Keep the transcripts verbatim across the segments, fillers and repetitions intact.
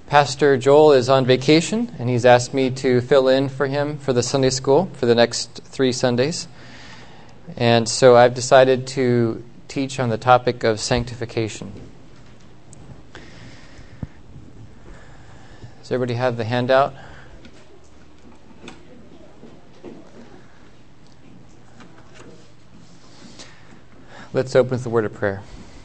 Pastor Joel is on vacation, and he's asked me to fill in for him for the Sunday school for the next three Sundays. And so I've decided to teach on the topic of sanctification. Does everybody have the handout? Let's open with the word of prayer.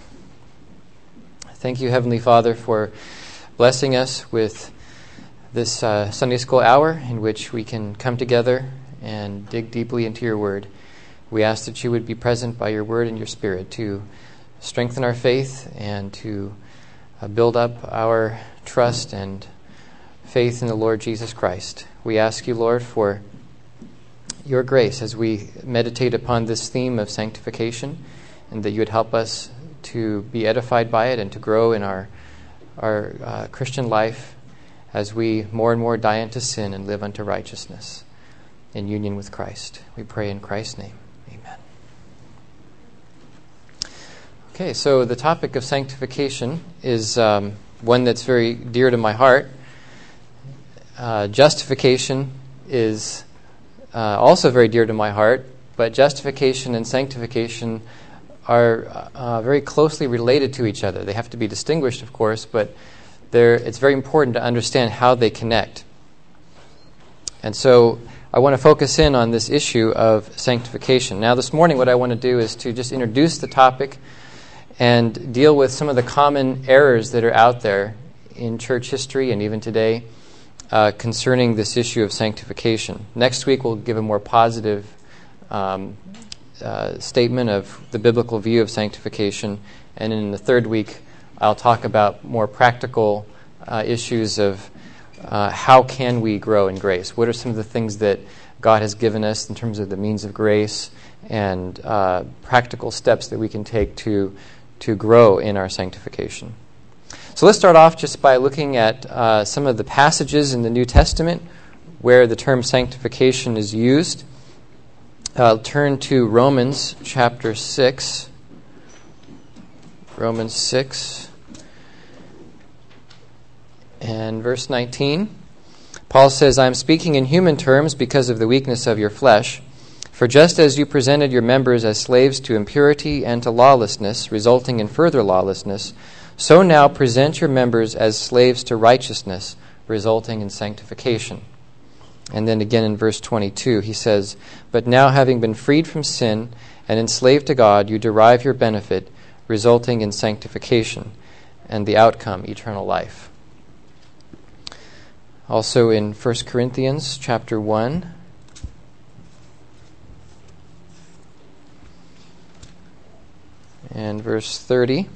Thank you, Heavenly Father, for blessing us with this uh, Sunday school hour in which we can come together and dig deeply into your word. We ask that you would be present by your word and your spirit to strengthen our faith and to uh, build up our trust and faith in the Lord Jesus Christ. We ask you, Lord, for your grace as we meditate upon this theme of sanctification, and that you would help us to be edified by it and to grow in our our uh, Christian life as we more and more die unto sin and live unto righteousness in union with Christ. We pray in Christ's name. Amen. Okay, so the topic of sanctification is um, one that's very dear to my heart. Uh, justification is uh, also very dear to my heart, but justification and sanctification are uh, very closely related to each other. They have to be distinguished, of course, but they're, it's very important to understand how they connect. And so I want to focus in on this issue of sanctification. Now, this morning, what I want to do is to just introduce the topic and deal with some of the common errors that are out there in church history and even today uh, concerning this issue of sanctification. Next week, we'll give a more positive um Uh, statement of the biblical view of sanctification, and in the third week I'll talk about more practical uh, issues of uh, how can we grow in grace. What are some of the things that God has given us in terms of the means of grace and uh, practical steps that we can take to to grow in our sanctification. So let's start off just by looking at uh, some of the passages in the New Testament where the term sanctification is used. Uh, turn to Romans chapter six. Romans six and verse nineteen. Paul says, I am speaking in human terms because of the weakness of your flesh. For just as you presented your members as slaves to impurity and to lawlessness, resulting in further lawlessness, so now present your members as slaves to righteousness, resulting in sanctification. And then again in verse twenty-two, he says, But now having been freed from sin and enslaved to God, you derive your benefit, resulting in sanctification, and the outcome, eternal life. Also in First Corinthians chapter one, and verse thirty,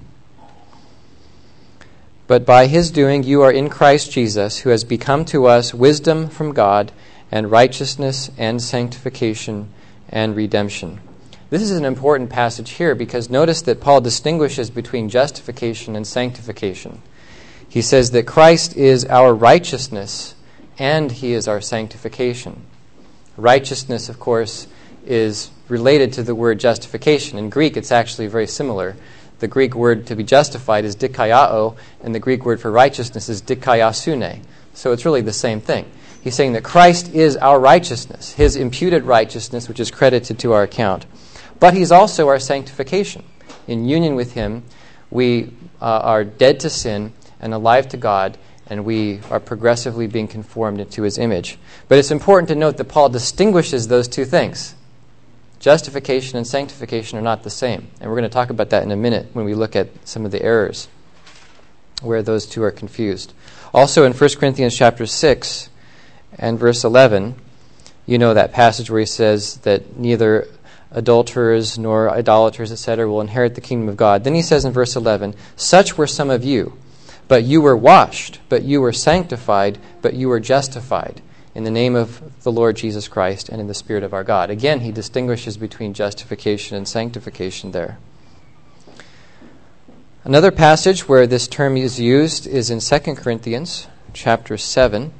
But by his doing you are in Christ Jesus, who has become to us wisdom from God, and righteousness and sanctification and redemption. This is an important passage here because notice that Paul distinguishes between justification and sanctification. He says that Christ is our righteousness and he is our sanctification. Righteousness, of course, is related to the word justification. In Greek, it's actually very similar. The Greek word to be justified is dikaiao, and the Greek word for righteousness is dikaiasune. So it's really the same thing. He's saying that Christ is our righteousness, his imputed righteousness, which is credited to our account. But he's also our sanctification. In union with him, we uh, are dead to sin and alive to God, and we are progressively being conformed into his image. But it's important to note that Paul distinguishes those two things. Justification and sanctification are not the same. And we're going to talk about that in a minute when we look at some of the errors where those two are confused. Also in First Corinthians chapter six and verse eleven, you know that passage where he says that neither adulterers nor idolaters, et cetera, will inherit the kingdom of God. Then he says in verse eleven, Such were some of you, but you were washed, but you were sanctified, but you were justified in the name of the Lord Jesus Christ and in the Spirit of our God. Again, he distinguishes between justification and sanctification there. Another passage where this term is used is in Second Corinthians chapter seven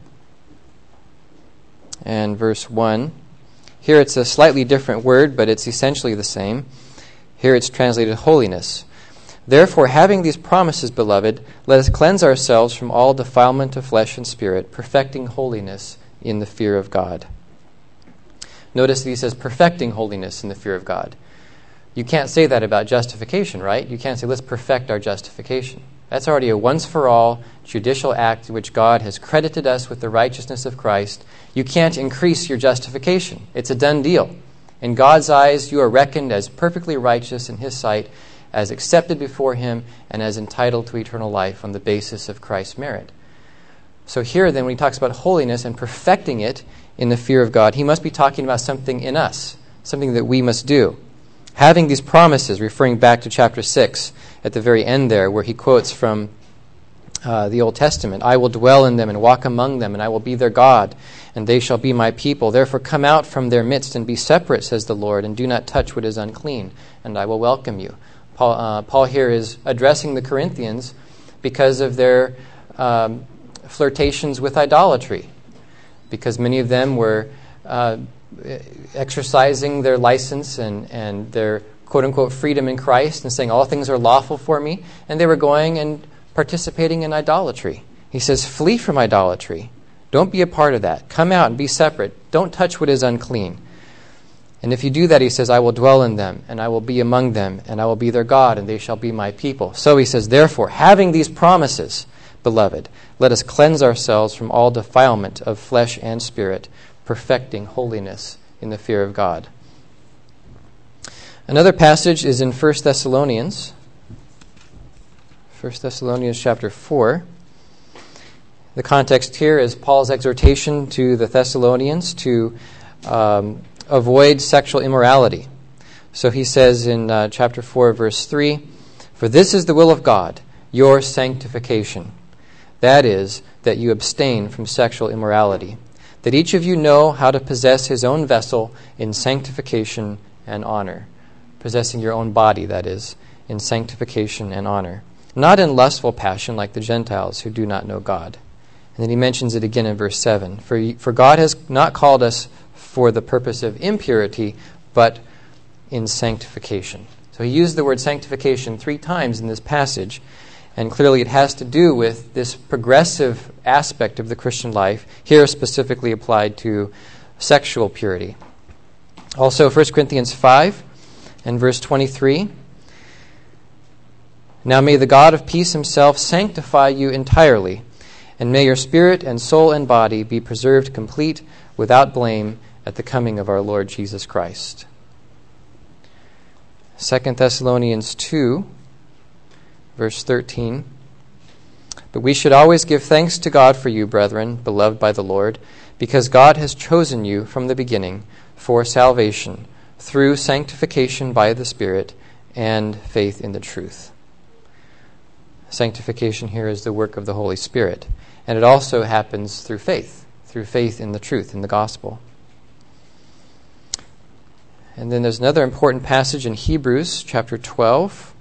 and verse one. Here it's a slightly different word, but it's essentially the same. Here it's translated holiness. Therefore, having these promises, beloved, let us cleanse ourselves from all defilement of flesh and spirit, perfecting holiness in the fear of God. Notice that he says perfecting holiness in the fear of God. You can't say that about justification, right? You can't say, let's perfect our justification. That's already a once-for-all judicial act in which God has credited us with the righteousness of Christ. You can't increase your justification. It's a done deal. In God's eyes, you are reckoned as perfectly righteous in his sight, as accepted before him, and as entitled to eternal life on the basis of Christ's merit. So here then, when he talks about holiness and perfecting it in the fear of God, he must be talking about something in us, something that we must do. Having these promises, referring back to chapter six, at the very end there, where he quotes from uh, the Old Testament, I will dwell in them and walk among them, and I will be their God, and they shall be my people. Therefore come out from their midst and be separate, says the Lord, and do not touch what is unclean, and I will welcome you. Paul, uh, Paul here is addressing the Corinthians because of their um, flirtations with idolatry, because many of them were uh, exercising their license and, and their quote-unquote freedom in Christ and saying all things are lawful for me, and they were going and participating in idolatry. He says, flee from idolatry. Don't be a part of that. Come out and be separate. Don't touch what is unclean. And if you do that, he says, I will dwell in them, and I will be among them, and I will be their God, and they shall be my people. So he says, therefore, having these promises, beloved, let us cleanse ourselves from all defilement of flesh and spirit, perfecting holiness in the fear of God. Another passage is in First Thessalonians. First Thessalonians chapter four. The context here is Paul's exhortation to the Thessalonians to um, avoid sexual immorality. So he says in uh, chapter four, verse three, for this is the will of God, your sanctification. That is, that you abstain from sexual immorality, that each of you know how to possess his own vessel in sanctification and honor. Possessing your own body, that is, in sanctification and honor. Not in lustful passion like the Gentiles who do not know God. And then he mentions it again in verse seven. For, for God has not called us for the purpose of impurity, but in sanctification. So he used the word sanctification three times in this passage, and clearly it has to do with this progressive aspect of the Christian life, here specifically applied to sexual purity. Also, First Corinthians five and verse twenty-three. Now may the God of peace himself sanctify you entirely, and may your spirit and soul and body be preserved complete without blame at the coming of our Lord Jesus Christ. Second Thessalonians two, verse thirteen. But we should always give thanks to God for you, brethren, beloved by the Lord, because God has chosen you from the beginning for salvation, through sanctification by the Spirit and faith in the truth. Sanctification here is the work of the Holy Spirit, and it also happens through faith, through faith in the truth, in the gospel. And then there's another important passage in Hebrews chapter twelve,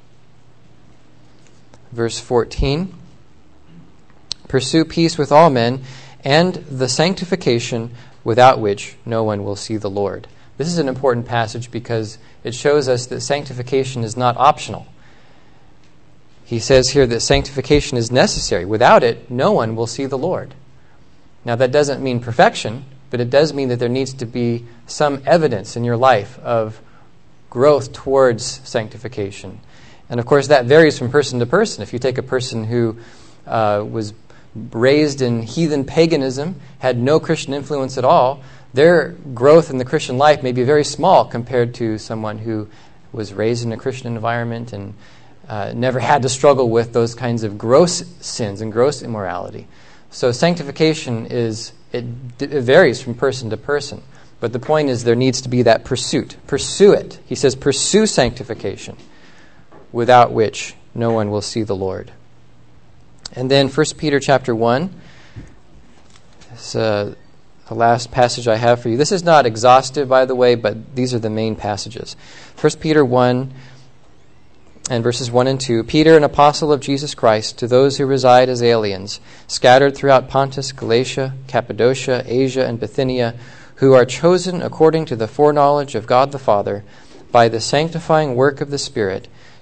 verse fourteen. Pursue peace with all men and the sanctification without which no one will see the Lord. This is an important passage because it shows us that sanctification is not optional. He says here that sanctification is necessary. Without it, no one will see the Lord. Now, that doesn't mean perfection, but it does mean that there needs to be some evidence in your life of growth towards sanctification. And, of course, that varies from person to person. If you take a person who uh, was raised in heathen paganism, had no Christian influence at all, their growth in the Christian life may be very small compared to someone who was raised in a Christian environment and uh, never had to struggle with those kinds of gross sins and gross immorality. So sanctification is, it, it varies from person to person. But the point is there needs to be that pursuit. Pursue it. He says, pursue sanctification, without which no one will see the Lord. And then First Peter chapter one, this, uh, the last passage I have for you. This is not exhaustive, by the way, but these are the main passages. First Peter one and verses one and two. Peter, an apostle of Jesus Christ, to those who reside as aliens, scattered throughout Pontus, Galatia, Cappadocia, Asia, and Bithynia, who are chosen according to the foreknowledge of God the Father, by the sanctifying work of the Spirit,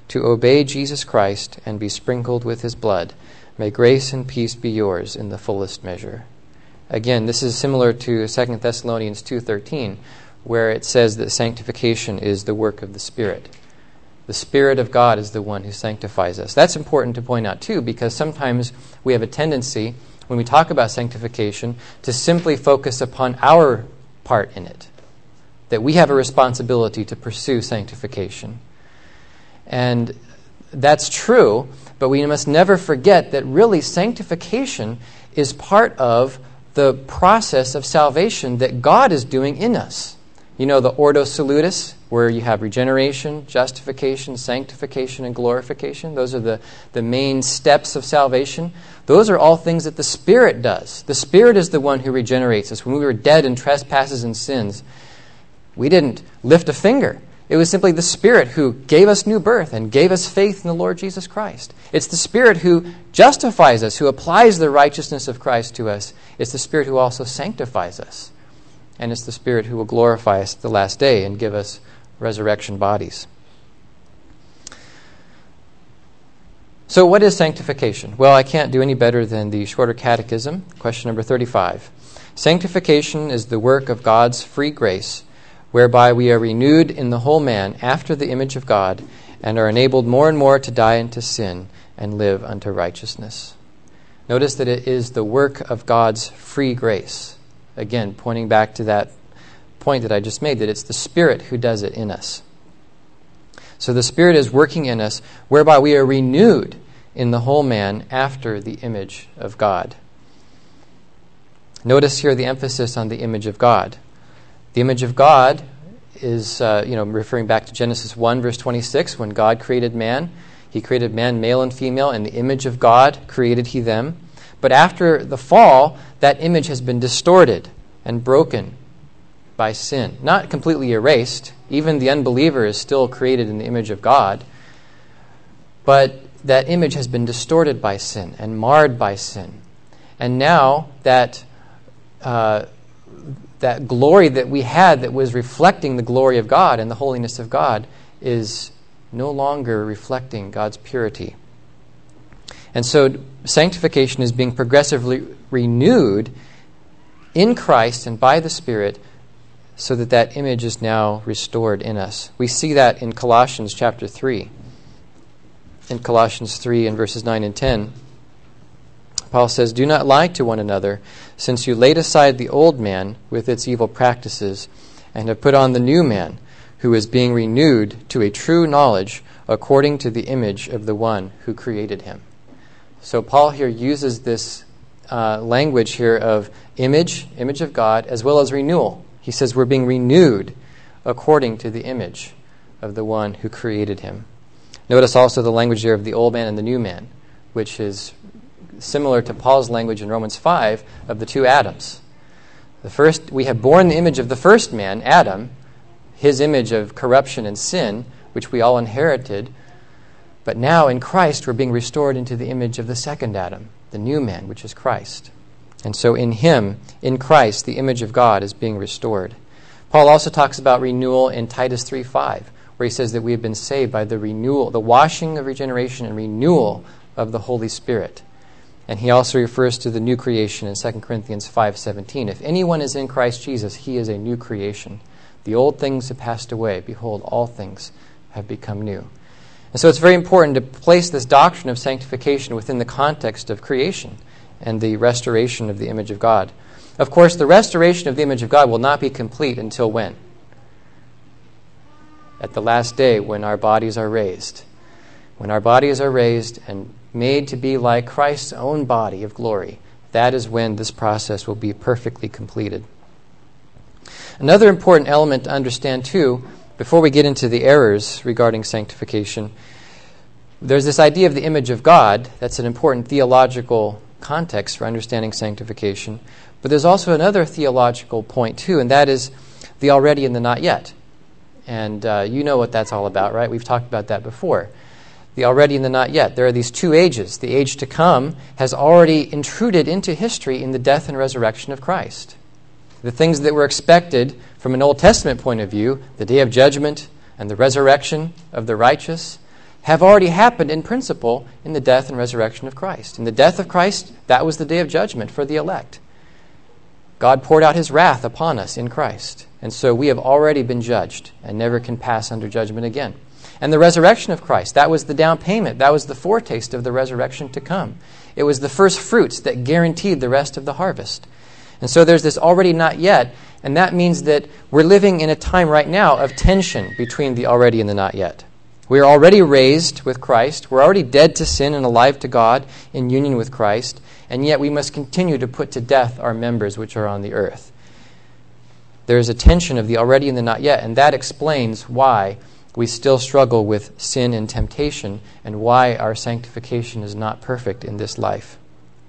to obey Jesus Christ and be sprinkled with his blood. May grace and peace be yours in the fullest measure. Again, this is similar to Second Thessalonians two thirteen, where it says that sanctification is the work of the Spirit. The Spirit of God is the one who sanctifies us. That's important to point out too, because sometimes we have a tendency, when we talk about sanctification, to simply focus upon our part in it, that we have a responsibility to pursue sanctification. And that's true, but we must never forget that really sanctification is part of the process of salvation that God is doing in us. You know, the Ordo Salutis, where you have regeneration, justification, sanctification, and glorification. Those are the, the main steps of salvation. Those are all things that the Spirit does. The Spirit is the one who regenerates us. When we were dead in trespasses and sins, we didn't lift a finger. It was simply the Spirit who gave us new birth and gave us faith in the Lord Jesus Christ. It's the Spirit who justifies us, who applies the righteousness of Christ to us. It's the Spirit who also sanctifies us. And it's the Spirit who will glorify us at the last day and give us resurrection bodies. So what is sanctification? Well, I can't do any better than the Shorter Catechism, question number thirty-five. Sanctification is the work of God's free grace, whereby we are renewed in the whole man after the image of God and are enabled more and more to die unto sin and live unto righteousness. Notice that it is the work of God's free grace. Again, pointing back to that point that I just made, that it's the Spirit who does it in us. So the Spirit is working in us, whereby we are renewed in the whole man after the image of God. Notice here the emphasis on the image of God. The image of God is, uh, you know, referring back to Genesis one, verse twenty-six, when God created man. He created man, male and female, in the image of God created he them. But after the fall, that image has been distorted and broken by sin. Not completely erased. Even the unbeliever is still created in the image of God. But that image has been distorted by sin and marred by sin. And now that uh, that glory that we had that was reflecting the glory of God and the holiness of God is no longer reflecting God's purity. And so sanctification is being progressively renewed in Christ and by the Spirit so that that image is now restored in us. We see that in Colossians chapter three. In Colossians three and verses nine and ten, Paul says, "Do not lie to one another, since you laid aside the old man with its evil practices and have put on the new man, who is being renewed to a true knowledge according to the image of the one who created him." So Paul here uses this uh, language here of image, image of God, as well as renewal. He says we're being renewed according to the image of the one who created him. Notice also the language here of the old man and the new man, which is similar to Paul's language in Romans five of the two Adams. The first, we have borne the image of the first man, Adam, his image of corruption and sin, which we all inherited. But now in Christ we're being restored into the image of the second Adam, the new man, which is Christ. And so in him, in Christ, the image of God is being restored. Paul also talks about renewal in Titus three five, where he says that we have been saved by the renewal, the washing of regeneration and renewal of the Holy Spirit. And he also refers to the new creation in Second Corinthians five seventeen. If anyone is in Christ Jesus, he is a new creation. The old things have passed away. Behold, all things have become new. And so it's very important to place this doctrine of sanctification within the context of creation and the restoration of the image of God. Of course, the restoration of the image of God will not be complete until when? At the last day, when our bodies are raised. When our bodies are raised and made to be like Christ's own body of glory, that is when this process will be perfectly completed. Another important element to understand, too, before we get into the errors regarding sanctification, there's this idea of the image of God. That's an important theological context for understanding sanctification. But there's also another theological point, too, and that is the already and the not yet. And uh, you know what that's all about, right? We've talked about that before. The already and the not yet. There are these two ages. The age to come has already intruded into history in the death and resurrection of Christ. The things that were expected from an Old Testament point of view, the day of judgment and the resurrection of the righteous, have already happened in principle in the death and resurrection of Christ. In the death of Christ, that was the day of judgment for the elect. God poured out his wrath upon us in Christ. And so we have already been judged and never can pass under judgment again. And the resurrection of Christ, that was the down payment. That was the foretaste of the resurrection to come. It was the first fruits that guaranteed the rest of the harvest. And so there's this already not yet, and that means that we're living in a time right now of tension between the already and the not yet. We are already raised with Christ. We're already dead to sin and alive to God in union with Christ, and yet we must continue to put to death our members which are on the earth. There is a tension of the already and the not yet, and that explains why we still struggle with sin and temptation and why our sanctification is not perfect in this life.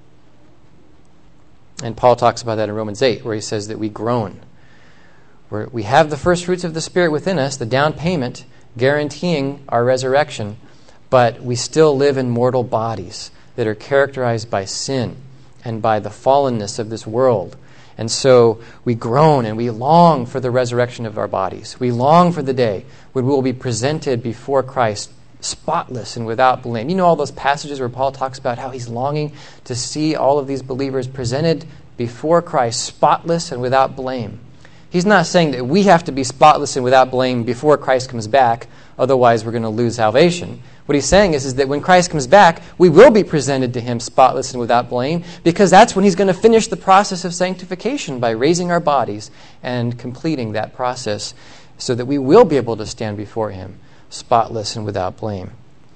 And Paul talks about that in Romans eight, where he says that we groan. Where we have the first fruits of the Spirit within us, the down payment, guaranteeing our resurrection, but we still live in mortal bodies that are characterized by sin and by the fallenness of this world. And so we groan and we long for the resurrection of our bodies. We long for the day when we will be presented before Christ spotless and without blame. You know all those passages where Paul talks about how he's longing to see all of these believers presented before Christ spotless and without blame. He's not saying that we have to be spotless and without blame before Christ comes back, otherwise we're going to lose salvation. What he's saying is, is that when Christ comes back, we will be presented to him spotless and without blame, because that's when he's going to finish the process of sanctification by raising our bodies and completing that process so that we will be able to stand before him spotless and without blame.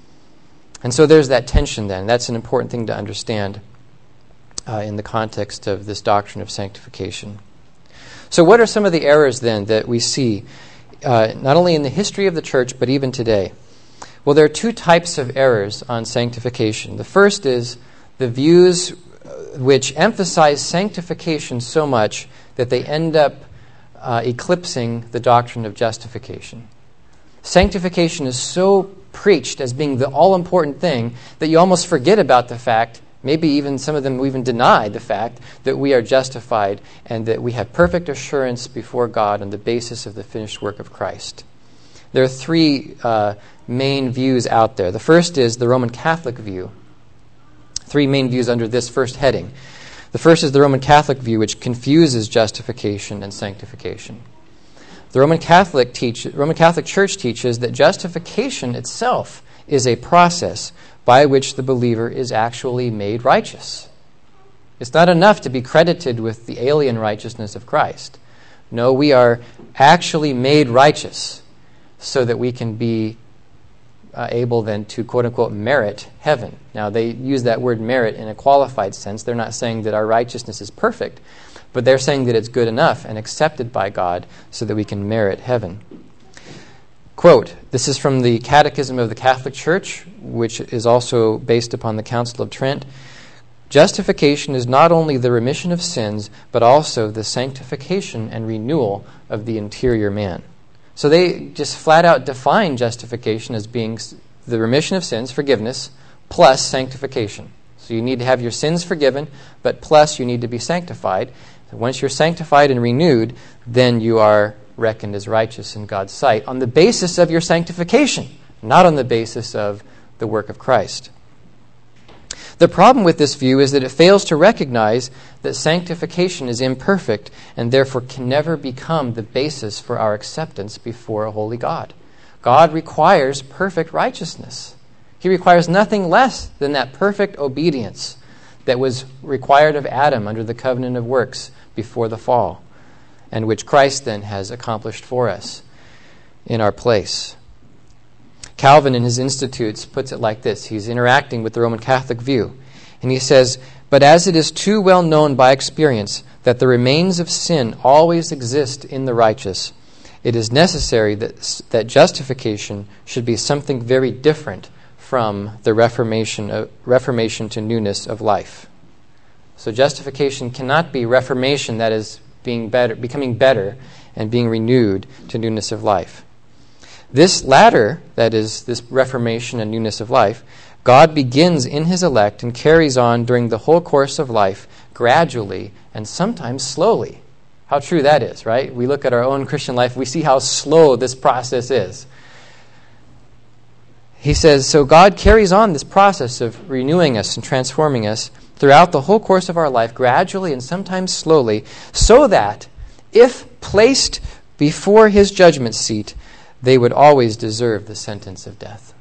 And so there's that tension then. That's an important thing to understand uh, in the context of this doctrine of sanctification. So what are some of the errors then that we see, uh, not only in the history of the church, but even today? Well, there are two types of errors on sanctification. The first is the views which emphasize sanctification so much that they end up uh, eclipsing the doctrine of justification. Sanctification is so preached as being the all-important thing that you almost forget about the fact, maybe even some of them even deny the fact, that we are justified and that we have perfect assurance before God on the basis of the finished work of Christ. There are three uh, main views out there. The first is the Roman Catholic view. Three main views under this first heading. The first is the Roman Catholic view, which confuses justification and sanctification. The Roman Catholic teach, Roman Catholic Church teaches that justification itself is a process by which the believer is actually made righteous. It's not enough to be credited with the alien righteousness of Christ. No, we are actually made righteous so that we can be uh, able then to, quote-unquote, merit heaven. Now, they use that word merit in a qualified sense. They're not saying that our righteousness is perfect, but they're saying that it's good enough and accepted by God so that we can merit heaven. Quote, this is from the Catechism of the Catholic Church, which is also based upon the Council of Trent. Justification is not only the remission of sins, but also the sanctification and renewal of the interior man. So they just flat out define justification as being the remission of sins, forgiveness, plus sanctification. So you need to have your sins forgiven, but plus you need to be sanctified. And once you're sanctified and renewed, then you are reckoned as righteous in God's sight on the basis of your sanctification, not on the basis of the work of Christ. The problem with this view is that it fails to recognize that sanctification is imperfect and therefore can never become the basis for our acceptance before a holy God. God requires perfect righteousness. He requires nothing less than that perfect obedience that was required of Adam under the covenant of works before the fall, and which Christ then has accomplished for us in our place. Calvin in his Institutes puts it like this. He's interacting with the Roman Catholic view. And he says, but as it is too well known by experience that the remains of sin always exist in the righteous, it is necessary that, that justification should be something very different from the reformation, uh, reformation to newness of life. So justification cannot be reformation, that is being better, becoming better and being renewed to newness of life. This latter, that is, this reformation and newness of life, God begins in his elect and carries on during the whole course of life, gradually and sometimes slowly. How true that is, right? We look at our own Christian life, we see how slow this process is. He says, so God carries on this process of renewing us and transforming us throughout the whole course of our life, gradually and sometimes slowly, so that if placed before his judgment seat, they would always deserve the sentence of death.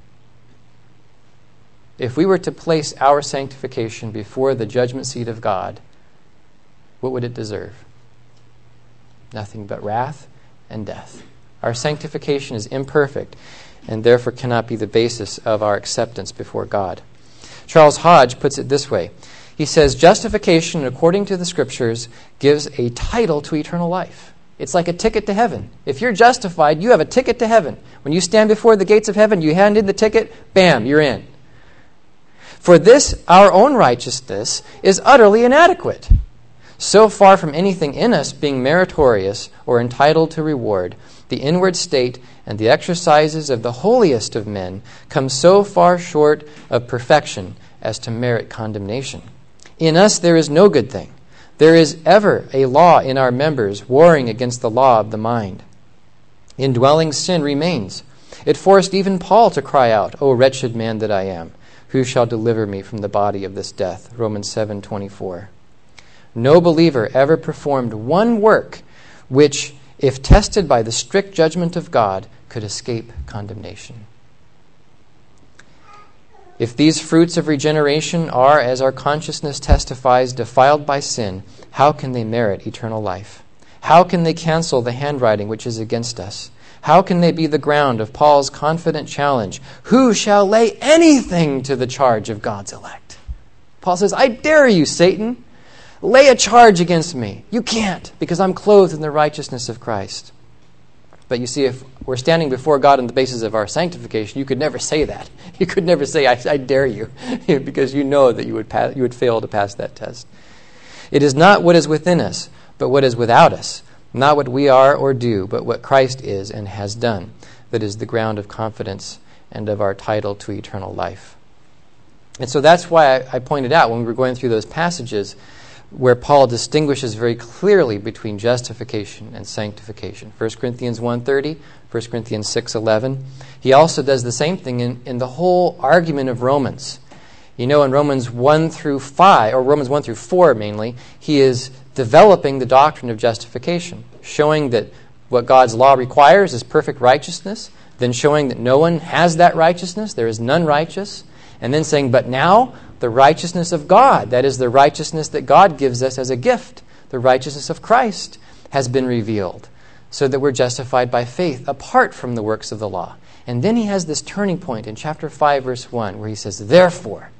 If we were to place our sanctification before the judgment seat of God, what would it deserve? Nothing but wrath and death. Our sanctification is imperfect and therefore cannot be the basis of our acceptance before God. Charles Hodge puts it this way. He says, justification, according to the Scriptures, gives a title to eternal life. It's like a ticket to heaven. If you're justified, you have a ticket to heaven. When you stand before the gates of heaven, you hand in the ticket, bam, you're in. For this, our own righteousness is utterly inadequate. So far from anything in us being meritorious or entitled to reward, the inward state and the exercises of the holiest of men come so far short of perfection as to merit condemnation. In us there is no good thing. There is ever a law in our members warring against the law of the mind. Indwelling sin remains. It forced even Paul to cry out, O wretched man that I am, who shall deliver me from the body of this death? Romans seven twenty-four. No believer ever performed one work which, if tested by the strict judgment of God, could escape condemnation. If these fruits of regeneration are, as our consciousness testifies, defiled by sin, how can they merit eternal life? How can they cancel the handwriting which is against us? How can they be the ground of Paul's confident challenge? Who shall lay anything to the charge of God's elect? Paul says, I dare you, Satan. Lay a charge against me. You can't, because I'm clothed in the righteousness of Christ. But you see, if we're standing before God on the basis of our sanctification, you could never say that. You could never say, I, I dare you, because you know that you would pass, you would fail to pass that test. It is not what is within us, but what is without us. Not what we are or do, but what Christ is and has done, that is the ground of confidence and of our title to eternal life. And so that's why I, I pointed out when we were going through those passages where Paul distinguishes very clearly between justification and sanctification. First Corinthians one thirty, First Corinthians six eleven. He also does the same thing in, in the whole argument of Romans. You know, in Romans one through five, or Romans one through four mainly, he is developing the doctrine of justification, showing that what God's law requires is perfect righteousness, then showing that no one has that righteousness, there is none righteous, and then saying, but now the righteousness of God, that is the righteousness that God gives us as a gift, the righteousness of Christ, has been revealed, so that we're justified by faith apart from the works of the law. And then he has this turning point in chapter five, verse one, where he says, therefore,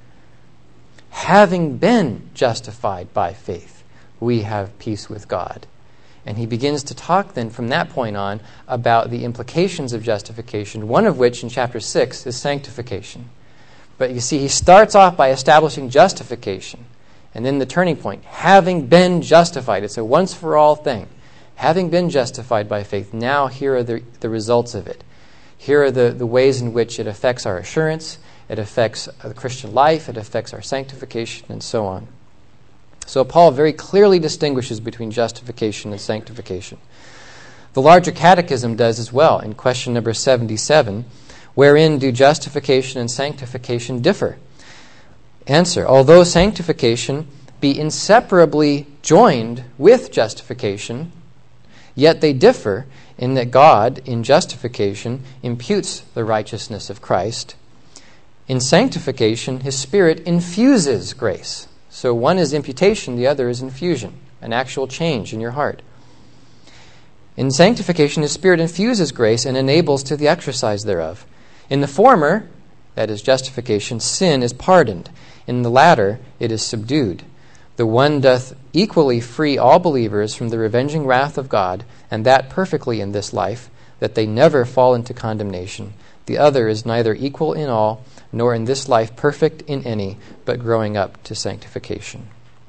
having been justified by faith, we have peace with God. And he begins to talk then from that point on about the implications of justification, one of which in chapter six is sanctification. But you see, he starts off by establishing justification. And then the turning point, having been justified. It's a once-for-all thing. Having been justified by faith, now here are the, the results of it. Here are the, the ways in which it affects our assurance, it affects the Christian life, it affects our sanctification, and so on. So Paul very clearly distinguishes between justification and sanctification. The larger catechism does as well in question number seventy-seven. Wherein do justification and sanctification differ? Answer, although sanctification be inseparably joined with justification, yet they differ in that God, in justification, imputes the righteousness of Christ. In sanctification, his Spirit infuses grace. So one is imputation, the other is infusion, an actual change in your heart. In sanctification, his Spirit infuses grace and enables to the exercise thereof. In the former, that is justification, sin is pardoned. In the latter, it is subdued. The one doth equally free all believers from the revenging wrath of God, and that perfectly in this life, that they never fall into condemnation. The other is neither equal in all, nor in this life perfect in any, but growing up to sanctification.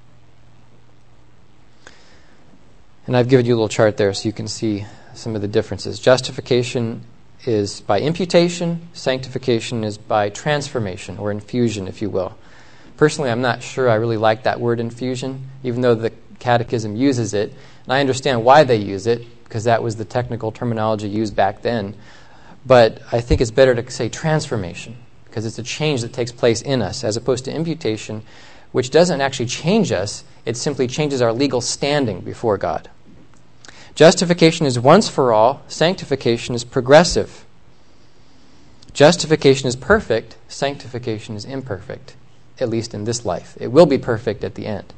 And I've given you a little chart there so you can see some of the differences. Justification is by imputation, sanctification is by transformation, or infusion, if you will. Personally, I'm not sure I really like that word infusion, even though the Catechism uses it. And I understand why they use it, because that was the technical terminology used back then. but I think it's better to say transformation, because it's a change that takes place in us, as opposed to imputation, which doesn't actually change us. It simply changes our legal standing before God. Justification is once for all. Sanctification is progressive. Justification is perfect. Sanctification is imperfect, at least in this life. It will be perfect at the end.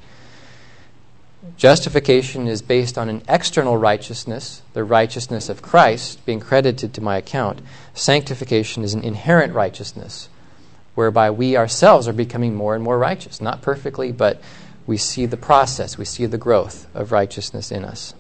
Justification is based on an external righteousness, the righteousness of Christ being credited to my account. Sanctification is an inherent righteousness, whereby we ourselves are becoming more and more righteous. Not perfectly, but we see the process, we see the growth of righteousness in us.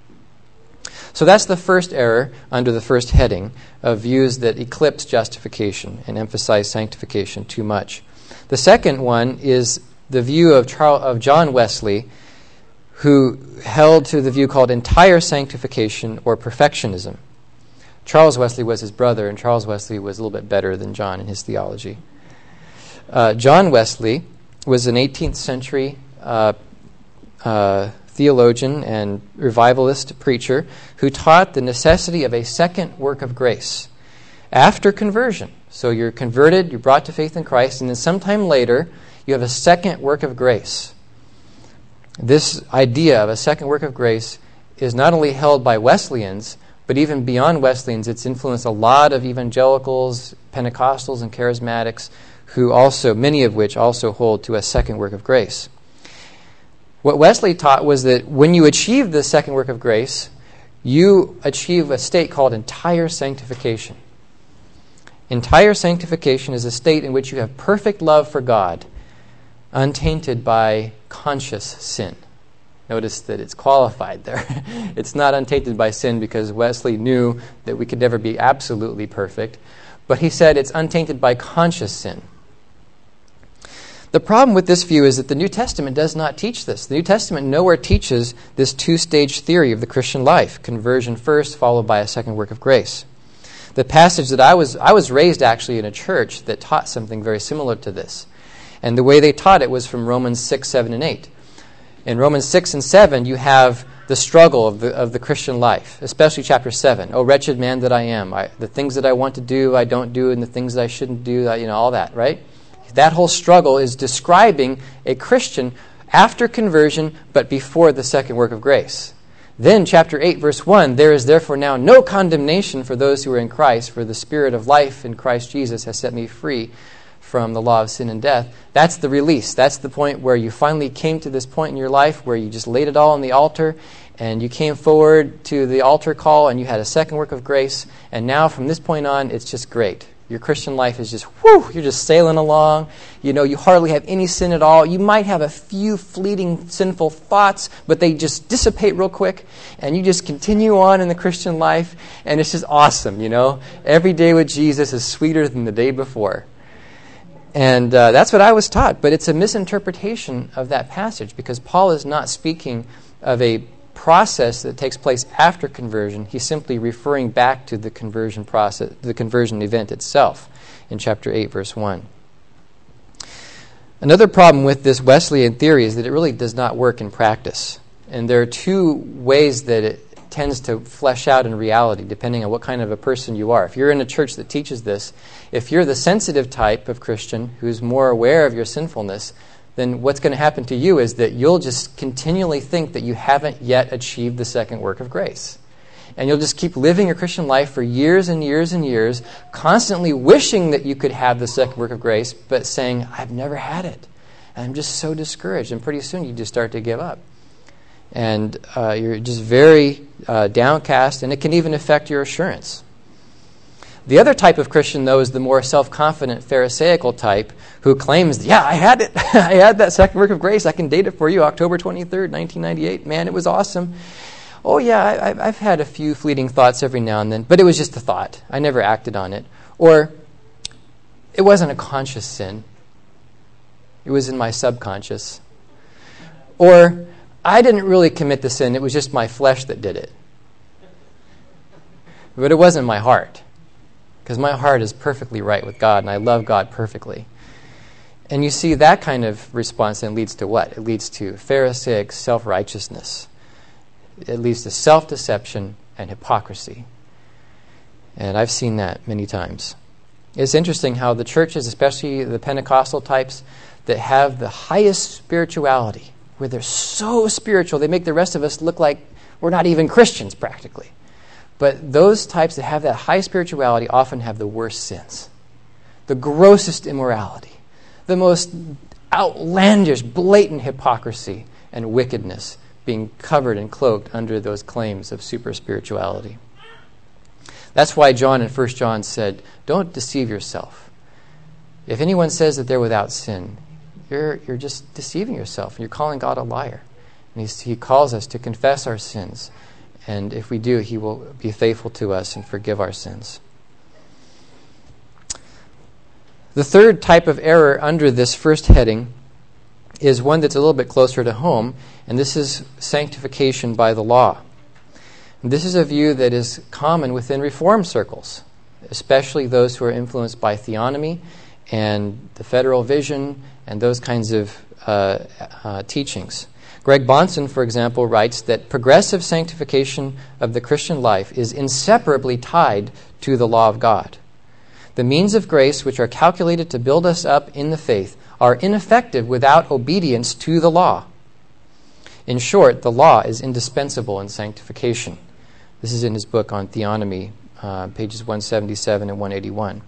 So that's the first error under the first heading of views that eclipse justification and emphasize sanctification too much. The second one is the view of Charles, of John Wesley, who held to the view called entire sanctification or perfectionism. Charles Wesley was his brother, and Charles Wesley was a little bit better than John in his theology. Uh, John Wesley was an eighteenth century uh, uh, theologian and revivalist preacher who taught the necessity of a second work of grace after conversion. So you're converted, you're brought to faith in Christ, and then sometime later you have a second work of grace. This idea of a second work of grace is not only held by Wesleyans, but even beyond Wesleyans, it's influenced a lot of evangelicals, Pentecostals, and charismatics, who also, many of which also hold to a second work of grace. What Wesley taught was that when you achieve the second work of grace, you achieve a state called entire sanctification. Entire sanctification is a state in which you have perfect love for God, untainted by conscious sin. Notice that it's qualified there. It's not untainted by sin because Wesley knew that we could never be absolutely perfect, but he said it's untainted by conscious sin. The problem with this view is that the New Testament does not teach this. The New Testament nowhere teaches this two-stage theory of the Christian life, conversion first, followed by a second work of grace. The passage that I was I was raised actually in a church that taught something very similar to this. And the way they taught it was from Romans six, seven, and eight. In Romans six and seven, you have the struggle of the of the Christian life, especially chapter seven. Oh, wretched man that I am. I, the things that I want to do, I don't do, and the things that I shouldn't do, I, you know, all that, right? That whole struggle is describing a Christian after conversion, but before the second work of grace. Then, chapter eight, verse one, there is therefore now no condemnation for those who are in Christ, for the Spirit of life in Christ Jesus has set me free from the law of sin and death. That's the release. That's the point where you finally came to this point in your life where you just laid it all on the altar, and you came forward to the altar call, and you had a second work of grace, and now from this point on, it's just great. Your Christian life is just, whew, you're just sailing along. You know, you hardly have any sin at all. You might have a few fleeting sinful thoughts, but they just dissipate real quick, and you just continue on in the Christian life, and it's just awesome, you know. Every day with Jesus is sweeter than the day before. And uh, that's what I was taught, but it's a misinterpretation of that passage, because Paul is not speaking of a process that takes place after conversion. He's simply referring back to the conversion process, the conversion event itself in chapter eight, verse one. Another problem with this Wesleyan theory is that it really does not work in practice. And there are two ways that it tends to flesh out in reality, depending on what kind of a person you are. If you're in a church that teaches this, if you're the sensitive type of Christian who's more aware of your sinfulness, then what's going to happen to you is that you'll just continually think that you haven't yet achieved the second work of grace. And you'll just keep living your Christian life for years and years and years, constantly wishing that you could have the second work of grace, but saying, I've never had it. And I'm just so discouraged. And pretty soon you just start to give up. And uh, you're just very uh, downcast, and it can even affect your assurance. The other type of Christian, though, is the more self-confident Pharisaical type who claims, yeah, I had it. I had that second work of grace. I can date it for you, October twenty-third, nineteen ninety-eight. Man, it was awesome. Oh, yeah, I, I've had a few fleeting thoughts every now and then, but it was just a thought. I never acted on it. Or it wasn't a conscious sin. It was in my subconscious. Or I didn't really commit the sin. It was just my flesh that did it. But it wasn't my heart. Because my heart is perfectly right with God, and I love God perfectly. And you see, that kind of response then leads to what? It leads to Pharisaic self-righteousness. It leads to self-deception and hypocrisy. And I've seen that many times. It's interesting how the churches, especially the Pentecostal types, that have the highest spirituality, where they're so spiritual, they make the rest of us look like we're not even Christians practically. But those types that have that high spirituality often have the worst sins, the grossest immorality, the most outlandish, blatant hypocrisy and wickedness being covered and cloaked under those claims of super spirituality. That's why John in First John said, don't deceive yourself. If anyone says that they're without sin, you're, you're just deceiving yourself, and you're calling God a liar. And he's, he calls us to confess our sins. And if we do, he will be faithful to us and forgive our sins. The third type of error under this first heading is one that's a little bit closer to home, and this is sanctification by the law. And this is a view that is common within Reformed circles, especially those who are influenced by theonomy and the federal vision and those kinds of uh, uh, teachings. Greg Bahnsen, for example, writes that progressive sanctification of the Christian life is inseparably tied to the law of God. The means of grace which are calculated to build us up in the faith are ineffective without obedience to the law. In short, the law is indispensable in sanctification. This is in his book on theonomy, uh, pages one seventy-seven and one eighty-one.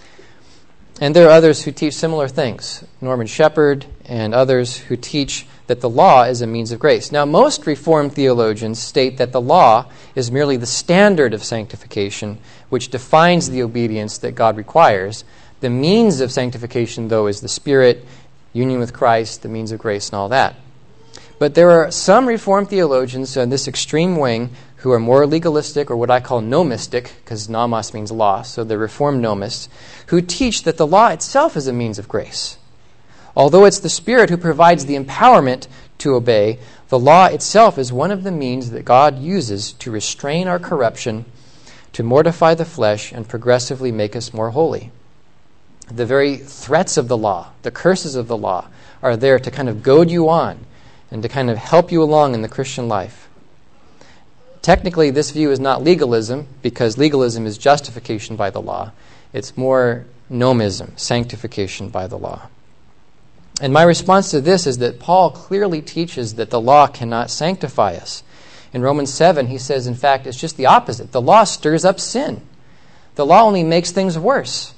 And there are others who teach similar things. Norman Shepherd and others who teach that the law is a means of grace. Now, most Reformed theologians state that the law is merely the standard of sanctification, which defines the obedience that God requires. The means of sanctification, though, is the Spirit, union with Christ, the means of grace, and all that. But there are some Reformed theologians in this extreme wing who are more legalistic, or what I call nomistic, because nomos means law, so they're Reformed nomists, who teach that the law itself is a means of grace. Although it's the Spirit who provides the empowerment to obey, the law itself is one of the means that God uses to restrain our corruption, to mortify the flesh, and progressively make us more holy. The very threats of the law, the curses of the law, are there to kind of goad you on and to kind of help you along in the Christian life. Technically, this view is not legalism, because legalism is justification by the law. It's more nomism, sanctification by the law. And my response to this is that Paul clearly teaches that the law cannot sanctify us. In Romans seven, he says, in fact, it's just the opposite. The law stirs up sin. The law only makes things worse.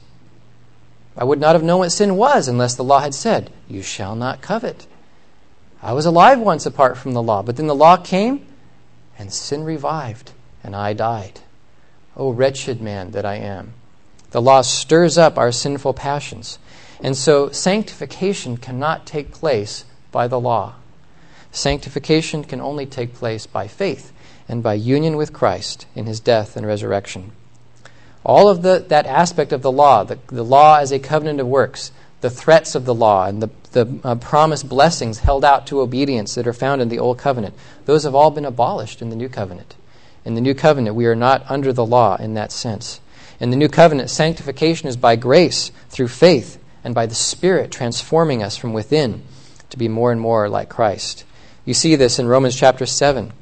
I would not have known what sin was unless the law had said, you shall not covet. I was alive once apart from the law, but then the law came and sin revived, and I died. Oh, wretched man that I am. The law stirs up our sinful passions. And so sanctification cannot take place by the law. Sanctification can only take place by faith and by union with Christ in his death and resurrection. All of the, that aspect of the law, the, the law as a covenant of works, the threats of the law, and the, the uh, promised blessings held out to obedience that are found in the Old Covenant, those have all been abolished in the New Covenant. In the New Covenant, we are not under the law in that sense. In the New Covenant, sanctification is by grace, through faith, and by the Spirit transforming us from within to be more and more like Christ. You see this in Romans chapter seven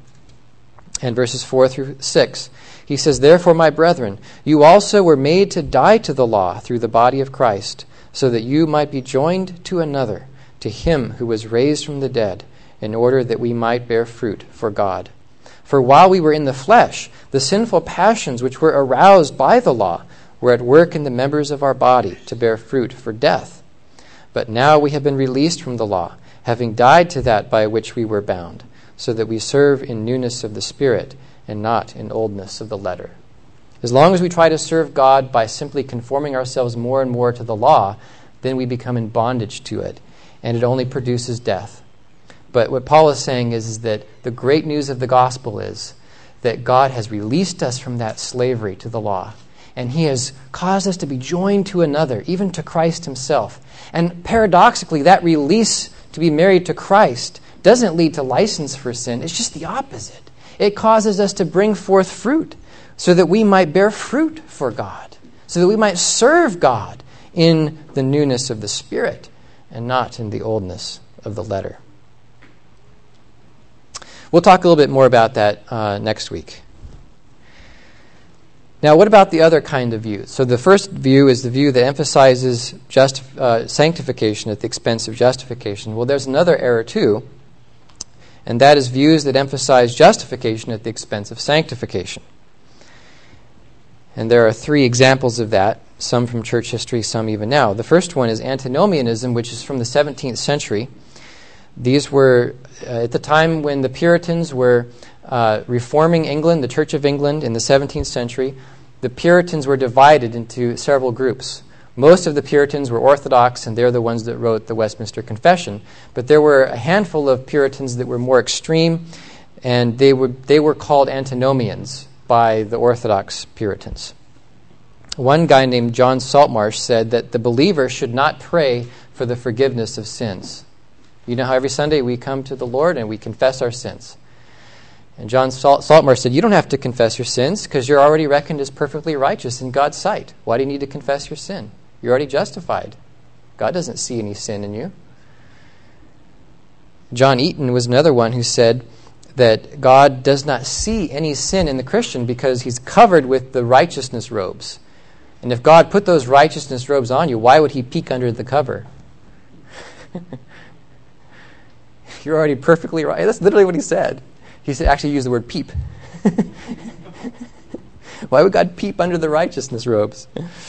and verses four through six. He says, therefore, my brethren, you also were made to die to the law through the body of Christ, so that you might be joined to another, to him who was raised from the dead, in order that we might bear fruit for God. For while we were in the flesh, the sinful passions which were aroused by the law were at work in the members of our body to bear fruit for death. But now we have been released from the law, having died to that by which we were bound, so that we serve in newness of the Spirit and not in oldness of the letter. As long as we try to serve God by simply conforming ourselves more and more to the law, then we become in bondage to it, and it only produces death. But what Paul is saying is, is that the great news of the gospel is that God has released us from that slavery to the law, and he has caused us to be joined to another, even to Christ himself. And paradoxically, that release to be married to Christ doesn't lead to license for sin. It's just the opposite. It causes us to bring forth fruit so that we might bear fruit for God, so that we might serve God in the newness of the Spirit and not in the oldness of the letter. We'll talk a little bit more about that uh, next week. Now, what about the other kind of view? So the first view is the view that emphasizes just uh, sanctification at the expense of justification. Well, there's another error too, and that is views that emphasize justification at the expense of sanctification. And there are three examples of that, some from church history, some even now. The first one is antinomianism, which is from the seventeenth century. These were uh, at the time when the Puritans were uh, reforming England, the Church of England in the seventeenth century. The Puritans were divided into several groups. Most of the Puritans were Orthodox, and they're the ones that wrote the Westminster Confession. But there were a handful of Puritans that were more extreme, and they were, they were called antinomians by the Orthodox Puritans. One guy named John Saltmarsh said that the believer should not pray for the forgiveness of sins. You know how every Sunday we come to the Lord and we confess our sins. And John Salt- Saltmarsh said, you don't have to confess your sins because you're already reckoned as perfectly righteous in God's sight. Why do you need to confess your sin? You're already justified. God doesn't see any sin in you. John Eaton was another one who said that God does not see any sin in the Christian because he's covered with the righteousness robes. And if God put those righteousness robes on you, why would he peek under the cover? You're already perfectly right. That's literally what he said. He said, actually used the word peep. Why would God peep under the righteousness robes?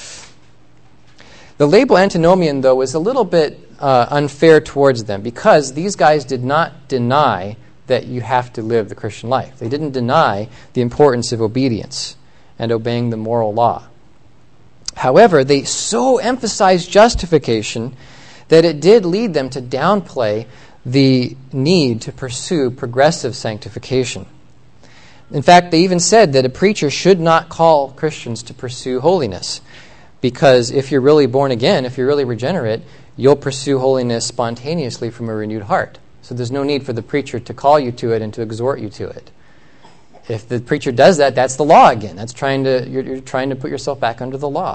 The label antinomian, though, was a little bit uh, unfair towards them because these guys did not deny that you have to live the Christian life. They didn't deny the importance of obedience and obeying the moral law. However, they so emphasized justification that it did lead them to downplay the need to pursue progressive sanctification. In fact, they even said that a preacher should not call Christians to pursue holiness, because if you're really born again, if you're really regenerate, you'll pursue holiness spontaneously from a renewed heart. So there's no need for the preacher to call you to it and to exhort you to it. If the preacher does that, that's the law again. That's trying to you're, you're trying to put yourself back under the law.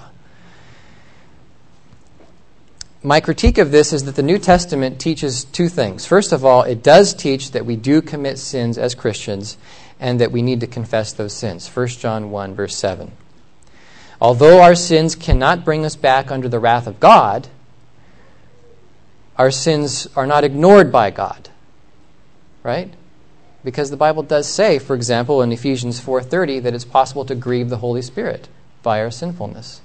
My critique of this is that the New Testament teaches two things. First of all, it does teach that we do commit sins as Christians and that we need to confess those sins. First John one, verse seven. Although our sins cannot bring us back under the wrath of God, our sins are not ignored by God. Right? Because the Bible does say, for example, in Ephesians four thirty, that it's possible to grieve the Holy Spirit by our sinfulness.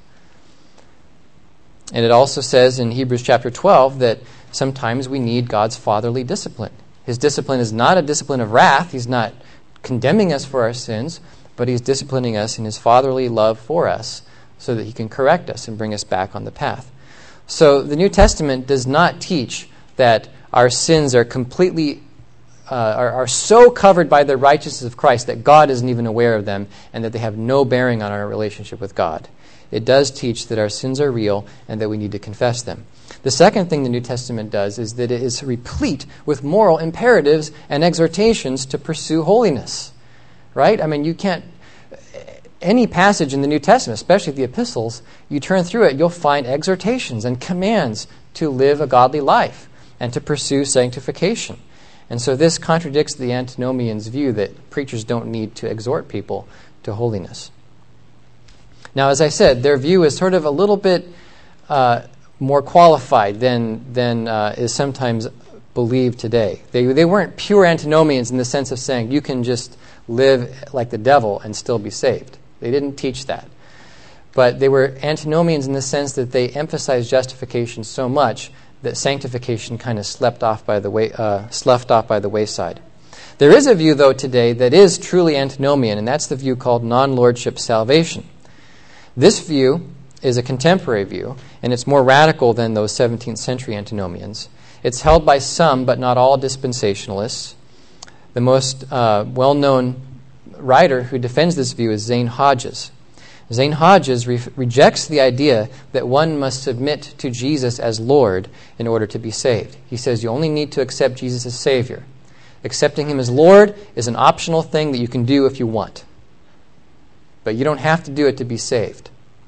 And it also says in Hebrews chapter twelve that sometimes we need God's fatherly discipline. His discipline is not a discipline of wrath. He's not condemning us for our sins, but he's disciplining us in his fatherly love for us so that he can correct us and bring us back on the path. So the New Testament does not teach that our sins are completely, uh, are, are so covered by the righteousness of Christ that God isn't even aware of them and that they have no bearing on our relationship with God. It does teach that our sins are real and that we need to confess them. The second thing the New Testament does is that it is replete with moral imperatives and exhortations to pursue holiness. Right? I mean, you can't... Any passage in the New Testament, especially the epistles, you turn through it, you'll find exhortations and commands to live a godly life and to pursue sanctification. And so this contradicts the antinomians' view that preachers don't need to exhort people to holiness. Now, as I said, their view is sort of a little bit uh, more qualified than than uh, is sometimes believed today. They they weren't pure antinomians in the sense of saying you can just live like the devil and still be saved. They didn't teach that. But they were antinomians in the sense that they emphasized justification so much that sanctification kind of slept off by the way uh, sloughed off by the wayside. There is a view, though, today that is truly antinomian, and that's the view called non-lordship salvation. This view is a contemporary view, and it's more radical than those seventeenth century antinomians. It's held by some, but not all, dispensationalists. The most uh, well-known writer who defends this view is Zane Hodges. Zane Hodges re- rejects the idea that one must submit to Jesus as Lord in order to be saved. He says you only need to accept Jesus as Savior. Accepting him as Lord is an optional thing that you can do if you want. But you don't have to do it to be saved.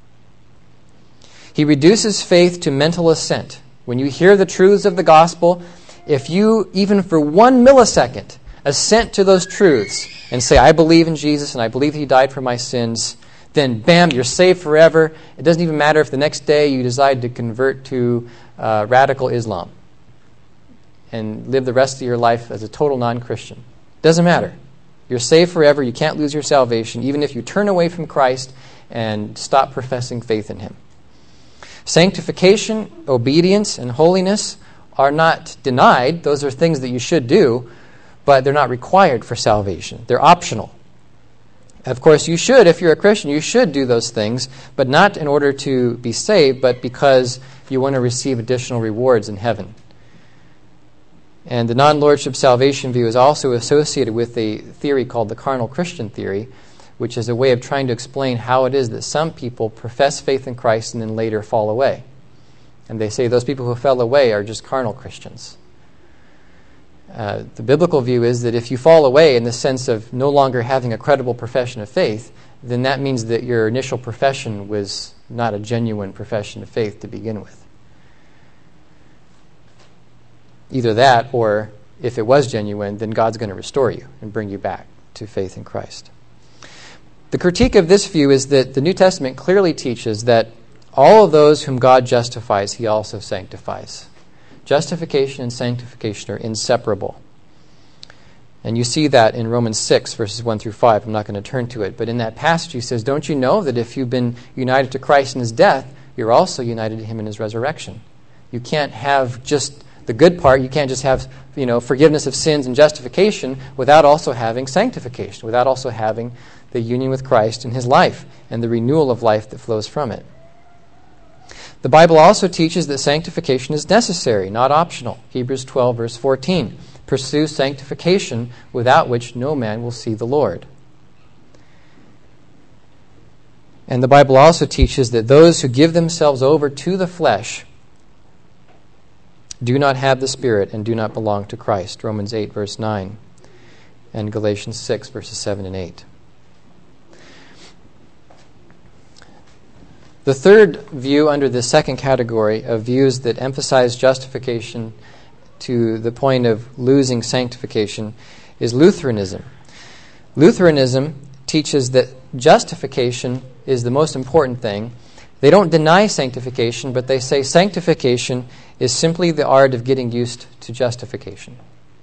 He reduces faith to mental assent. When you hear the truths of the gospel, if you, even for one millisecond, assent to those truths and say, I believe in Jesus and I believe he died for my sins, then bam, you're saved forever. It doesn't even matter if the next day you decide to convert to uh, radical Islam and live the rest of your life as a total non-Christian. Doesn't matter. You're saved forever. You can't lose your salvation, even if you turn away from Christ and stop professing faith in Him. Sanctification, obedience, and holiness are not denied. Those are things that you should do, but they're not required for salvation. They're optional. Of course, you should, if you're a Christian, you should do those things, but not in order to be saved, but because you want to receive additional rewards in heaven. And the non-lordship salvation view is also associated with a theory called the carnal Christian theory, which is a way of trying to explain how it is that some people profess faith in Christ and then later fall away. And they say those people who fell away are just carnal Christians. Uh, the biblical view is that if you fall away in the sense of no longer having a credible profession of faith, then that means that your initial profession was not a genuine profession of faith to begin with. Either that, or if it was genuine, then God's going to restore you and bring you back to faith in Christ. The critique of this view is that the New Testament clearly teaches that all of those whom God justifies, He also sanctifies. Justification and sanctification are inseparable. And you see that in Romans six, verses one through five. I'm not going to turn to it. But in that passage, he says, don't you know that if you've been united to Christ in His death, you're also united to Him in His resurrection? You can't have just the good part. You can't just have, you know, forgiveness of sins and justification without also having sanctification, without also having the union with Christ in His life and the renewal of life that flows from it. The Bible also teaches that sanctification is necessary, not optional. Hebrews twelve, verse fourteen. Pursue sanctification, without which no man will see the Lord. And the Bible also teaches that those who give themselves over to the flesh do not have the Spirit and do not belong to Christ. Romans eight, verse nine, and Galatians six, verses seven and eight. The third view under the second category of views that emphasize justification to the point of losing sanctification is Lutheranism. Lutheranism teaches that justification is the most important thing. They don't deny sanctification, but they say sanctification is simply the art of getting used to justification.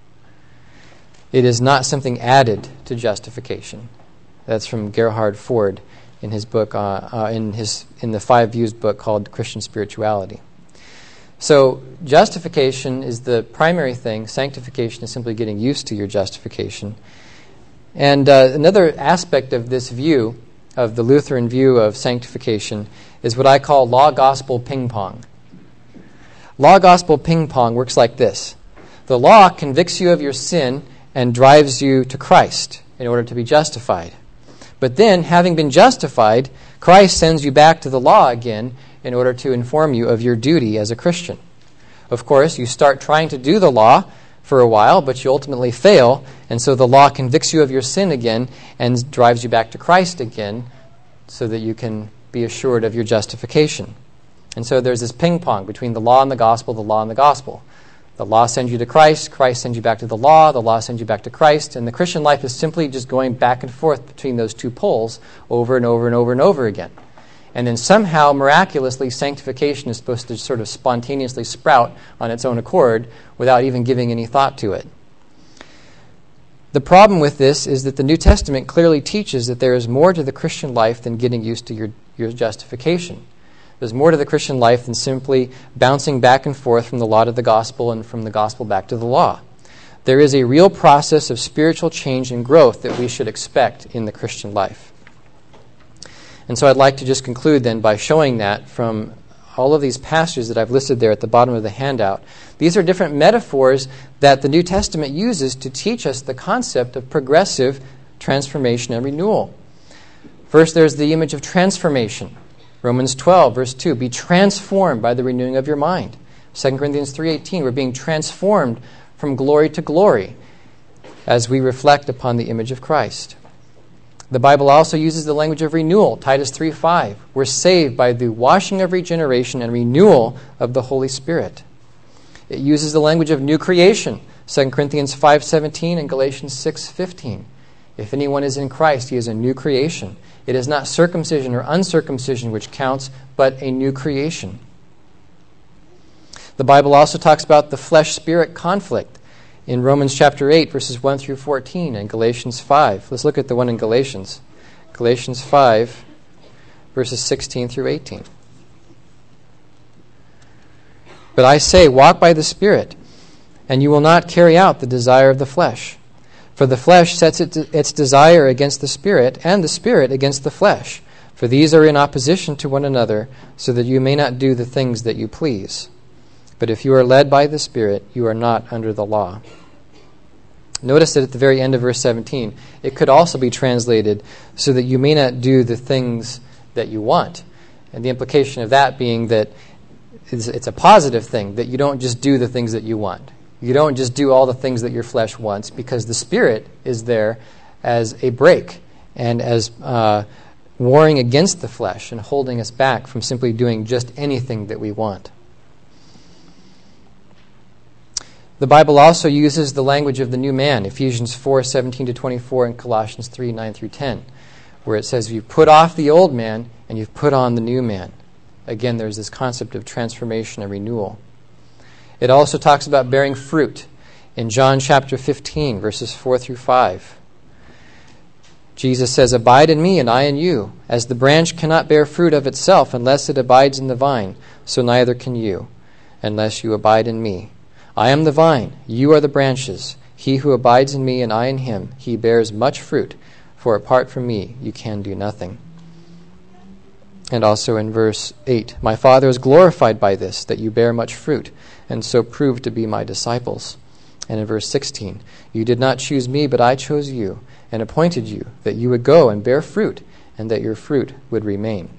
It is not something added to justification. That's from Gerhard Ford in his book, uh, uh, in his in the Five Views book called Christian Spirituality. So justification is the primary thing. Sanctification is simply getting used to your justification. And uh, another aspect of this view, of the Lutheran view of sanctification, is what I call law-gospel ping-pong. Law-gospel ping-pong works like this. The law convicts you of your sin and drives you to Christ in order to be justified. But then, having been justified, Christ sends you back to the law again in order to inform you of your duty as a Christian. Of course, you start trying to do the law for a while, but you ultimately fail, and so the law convicts you of your sin again and drives you back to Christ again so that you can be assured of your justification. And so there's this ping-pong between the law and the gospel, the law and the gospel. The law sends you to Christ, Christ sends you back to the law, the law sends you back to Christ, and the Christian life is simply just going back and forth between those two poles over and over and over and over again. And then somehow, miraculously, sanctification is supposed to sort of spontaneously sprout on its own accord without even giving any thought to it. The problem with this is that the New Testament clearly teaches that there is more to the Christian life than getting used to your, your justification. There's more to the Christian life than simply bouncing back and forth from the law to the gospel and from the gospel back to the law. There is a real process of spiritual change and growth that we should expect in the Christian life. And so I'd like to just conclude then by showing that from all of these passages that I've listed there at the bottom of the handout. These are different metaphors that the New Testament uses to teach us the concept of progressive transformation and renewal. First, there's the image of transformation. Romans twelve, verse two, be transformed by the renewing of your mind. Second Corinthians three eighteen, we're being transformed from glory to glory as we reflect upon the image of Christ. The Bible also uses the language of renewal. Titus three five, we're saved by the washing of regeneration and renewal of the Holy Spirit. It uses the language of new creation. Second Corinthians five seventeen and Galatians six fifteen. If anyone is in Christ, he is a new creation. It is not circumcision or uncircumcision which counts, but a new creation. The Bible also talks about the flesh-spirit conflict in Romans chapter eight, verses one through fourteen, and Galatians five. Let's look at the one in Galatians. Galatians five, verses sixteen through eighteen. But I say, walk by the Spirit, and you will not carry out the desire of the flesh. For the flesh sets it, its desire against the Spirit, and the Spirit against the flesh. For these are in opposition to one another, so that you may not do the things that you please. But if you are led by the Spirit, you are not under the law. Notice that at the very end of verse seventeen, it could also be translated, so that you may not do the things that you want. And the implication of that being that it's a positive thing, that you don't just do the things that you want. You don't just do all the things that your flesh wants, because the Spirit is there as a brake and as uh, warring against the flesh and holding us back from simply doing just anything that we want. The Bible also uses the language of the new man, Ephesians four, seventeen to twenty-four, and Colossians three, nine through ten, where it says you've put off the old man and you've put on the new man. Again, there's this concept of transformation and renewal. It also talks about bearing fruit in John chapter fifteen, verses four through five. Jesus says, abide in me and I in you. As the branch cannot bear fruit of itself unless it abides in the vine, so neither can you, unless you abide in me. I am the vine, you are the branches. He who abides in me and I in him, he bears much fruit, for apart from me you can do nothing. And also in verse eight, my Father is glorified by this, that you bear much fruit, and so prove to be my disciples. And in verse sixteen, you did not choose me, but I chose you, and appointed you, that you would go and bear fruit, and that your fruit would remain.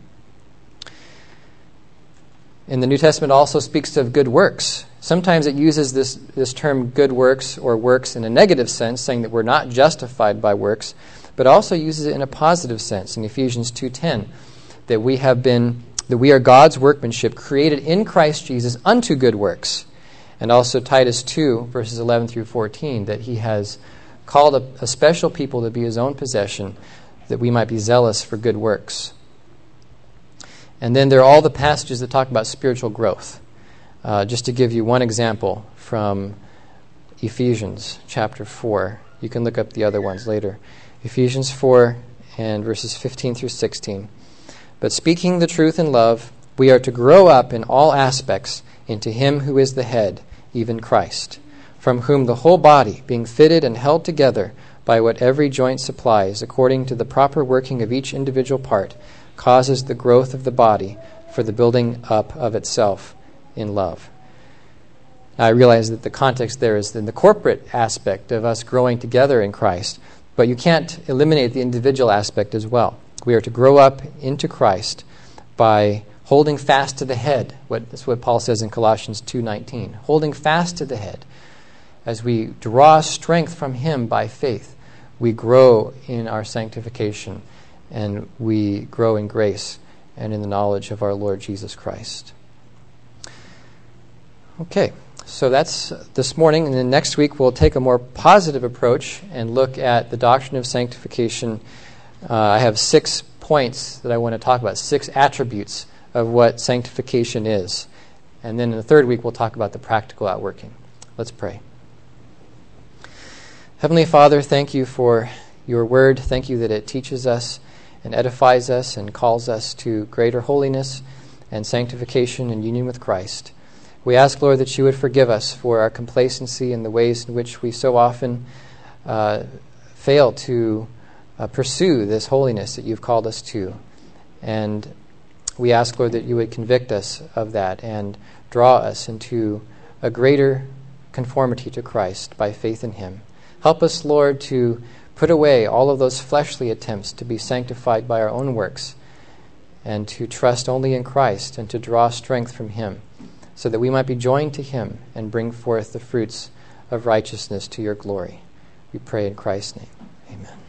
And the New Testament also speaks of good works. Sometimes it uses this, this term good works or works in a negative sense, saying that we're not justified by works, but also uses it in a positive sense in Ephesians two ten, that we have been, that we are God's workmanship, created in Christ Jesus unto good works. And also Titus two, verses eleven through fourteen, that he has called a, a special people to be his own possession, that we might be zealous for good works. And then there are all the passages that talk about spiritual growth. Uh, just to give you one example from Ephesians chapter four. You can look up the other ones later. Ephesians four and verses fifteen through sixteen. But speaking the truth in love, we are to grow up in all aspects into him who is the head, even Christ, from whom the whole body, being fitted and held together by what every joint supplies, according to the proper working of each individual part, causes the growth of the body for the building up of itself in love. Now, I realize that the context there is in the corporate aspect of us growing together in Christ, but you can't eliminate the individual aspect as well. We are to grow up into Christ by holding fast to the head. What, that's what Paul says in Colossians two nineteen. Holding fast to the head. As we draw strength from him by faith, we grow in our sanctification and we grow in grace and in the knowledge of our Lord Jesus Christ. Okay, so that's this morning, and then next week we'll take a more positive approach and look at the doctrine of sanctification. Uh, I have six points that I want to talk about, six attributes of what sanctification is. And then in the third week we'll talk about the practical outworking. Let's pray. Heavenly Father, thank you for your word. Thank you that it teaches us and edifies us and calls us to greater holiness and sanctification and union with Christ. We ask, Lord, that you would forgive us for our complacency in the ways in which we so often uh, fail to uh, pursue this holiness that you've called us to. And we ask, Lord, that you would convict us of that and draw us into a greater conformity to Christ by faith in him. Help us, Lord, to put away all of those fleshly attempts to be sanctified by our own works and to trust only in Christ and to draw strength from him, so that we might be joined to him and bring forth the fruits of righteousness to your glory. We pray in Christ's name. Amen.